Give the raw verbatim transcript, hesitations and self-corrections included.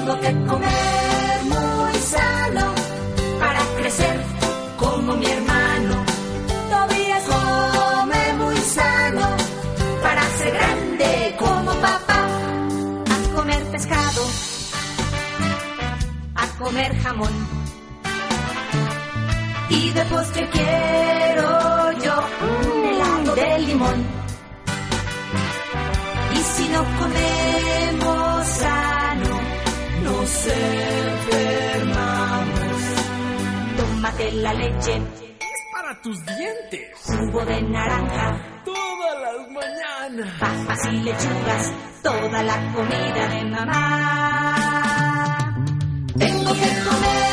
Tengo que comer muy sano para crecer como mi hermano. Tobías come muy sano para ser grande como papá. A comer pescado, a comer jamón. Y de postre quiero yo un helado de limón. Y si no comemos sano, nos enfermamos. Tómate la leche, es para tus dientes. Jugo de naranja, todas las mañanas. Papas y lechugas, toda la comida de mamá. Tengo que comer